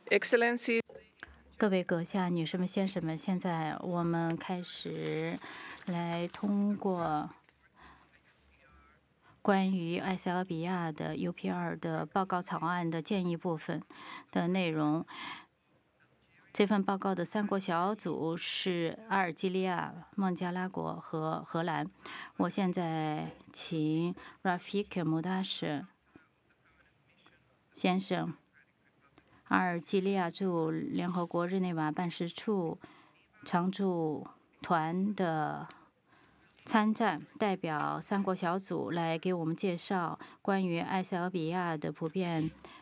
Excellency， 各位阁下、女士们、先生们，现在我们开始来通过关于埃塞俄比亚的 UPR 的报告草案的建议部分的内容。这份报告的3国小组是阿尔及利亚、孟加拉国和荷兰。我现在请 Rafik Mudash 先生，阿尔及利亚驻联合国日内瓦办事处常驻团的参战代表3国小组来给我们介绍关于埃塞俄比亚的普遍